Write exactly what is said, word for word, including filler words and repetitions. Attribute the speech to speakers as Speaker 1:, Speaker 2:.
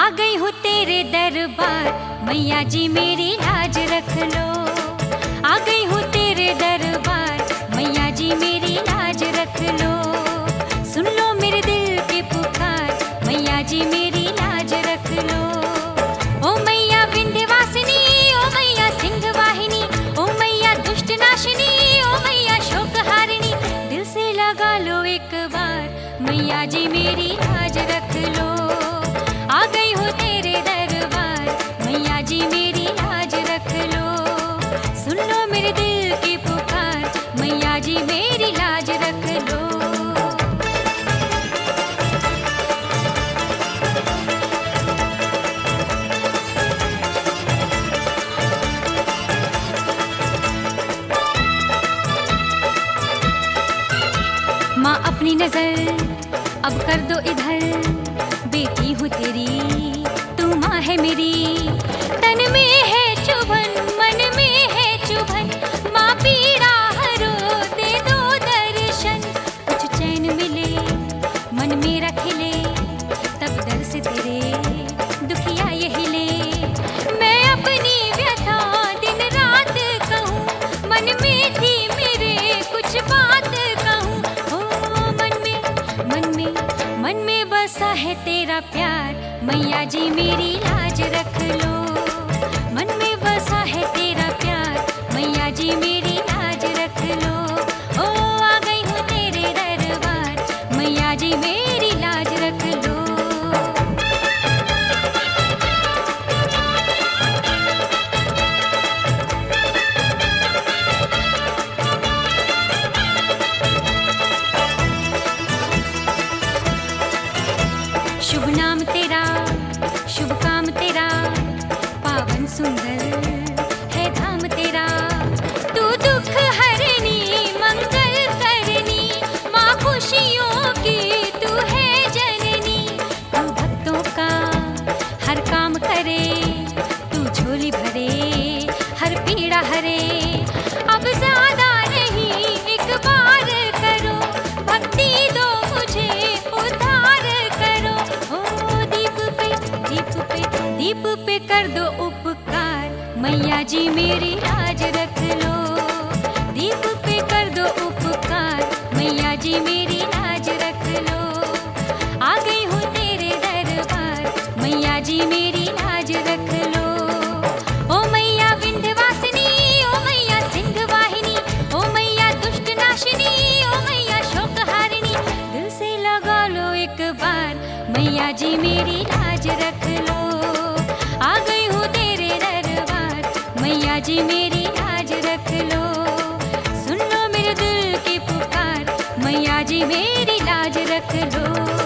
Speaker 1: आ गई हूँ तेरे दरबार, मैया जी मेरी लाज रख लो। आ गई हूँ तेरे दरबार, मैया जी मेरी लाज रख लो। सुन लो मेरे दिल की पुकार, मैया जी मेरी लाज रख लो। ओ मैया विंध्यवासिनी, ओ मैया सिंह वाहिनी, ओ मैया दुष्ट नाशिनी, ओ मैया शोक हारिणी, दिल से लगा लो एक बार, मैया जी मेरी लाज रख लो। आ गई हूँ तेरे दरबार, मैया जी मेरी लाज रख लो। सुन लो मेरे दिल की पुकार, मैया जी मेरी लाज रख लो। माँ अपनी नजर अब कर दो इधर, बेटी हूँ तेरी तू माँ है मेरी। तन में है चुभन, मन में है चुभन, माँ पीड़ा हरो दे दो दर्शन। कुछ चैन मिले मन मेरा खिले, तब दर से तेरे दुखिया ये हिले। मैं अपनी व्यथा दिन रात कहूँ, मन में थी मेरे कुछ बात कहूँ। ओ मन में मन में मन में बसा है तेरा प्यार, मैया जी मेरी लाज रख लो। मन में बसा है तेरा प्यार, मैया जी मेरी लाज रख लो। ओ आ गई हूँ तेरे दरबार, मैया जी मेरी लाज रख लो। शुभ नाम तेरा, शुभ काम तेरा, पावन सुंदर है धाम तेरा। तू दुख हरनी मंगल करनी, माँ खुशियों की तू है जननी। तू भक्तों का हर काम करे, तू झोली भरे हर पीड़ा हरे। अब ज्यादा नहीं एक बार करो, भक्ति दो मुझे उद्धार करो। ओ दीप पे दीप पे दीप पे कर दो उपकार, मैया जी मेरी लाज रख लो। दीप पे कर दो उपकार, मैया जी मेरी लाज रख लो। आ गई हूँ तेरे दरबार, मैया जी मेरी लाज रख लो। ओ मैया विंध्यवासिनी, ओ मैया सिंह वाहिनी, ओ मैया दुष्ट नाशिनी, ओ मैया शोक हारिणी, दिल से लगा लो एक बार, मैया जी मेरी लाज रख लो। आ गई हूँ तेरे दरबार, मैया जी मेरी लाज रख लो। सुन लो मेरे दिल की पुकार, मैया जी मेरी लाज रख लो।